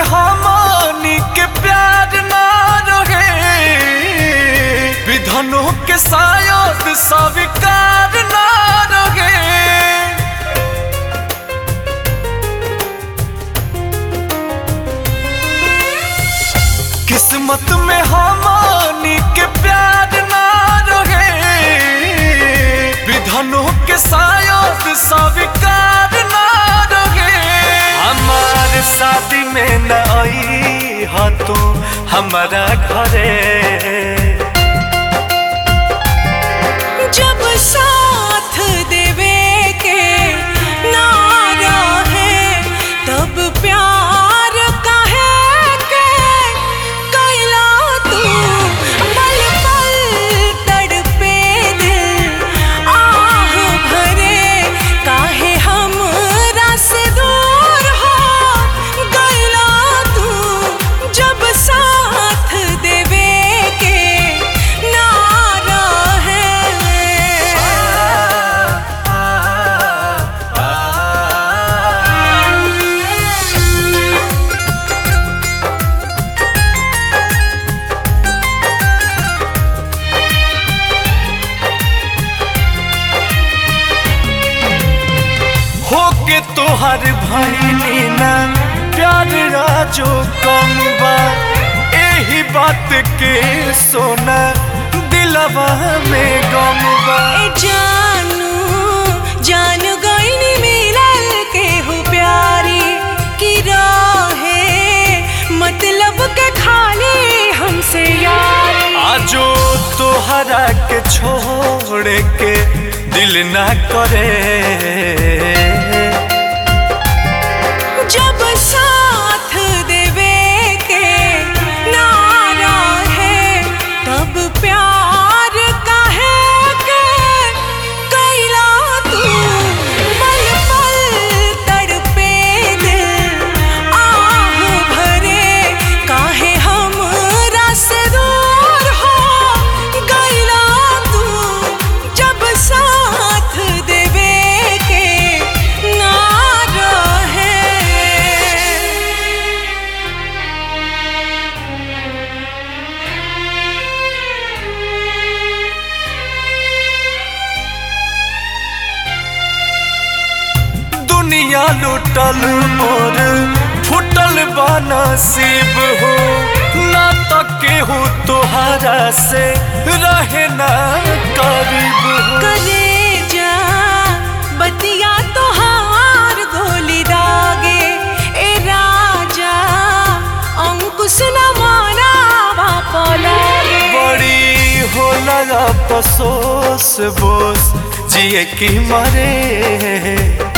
हमनी के प्यार ना रहे, विधनों के शायद स्वीकार ना रहे। किस्मत में हमनी के प्यार ना रहे, विधनों के शायद स्वीकार ना रहे। हमार शादी में न आई हा तू हमारा घरे, जब साथ देवे के ना रहे तब प्यार काहे के कैला तू। पल पल तड़पे दिल आह भरे, काहे हमरा से दूर हो गइला तू। जब साथ देवे के ना रहे। होके तोहर भइली ना प्यार राजो कम बा, एही बात के सोना दिलवा में गम बा। ए जानू गइनी मिलल के हो प्यारी की रहे, मतलब के खाली हमसे यारी। आजो तोहरा के छोड़ के दिल ना करे, जब साथ देवे के ना रहे तब प्यार काहे के कैला तू। पल पल तड़पे दिल आह भरे, काहे हमरा से दूर हो गइला तू। जब साथ देवे के ना रहे। दुनिया लुटल मोर फुटल बा नसीब हो, ना तके हो तोहरा से रहे ना करीब हो। कलेजा बतिया तोहार गोली दागे, ए राजा अंकुश न मारा बापा लागे। बड़ी होला अफसोस बोस जिए की मरे,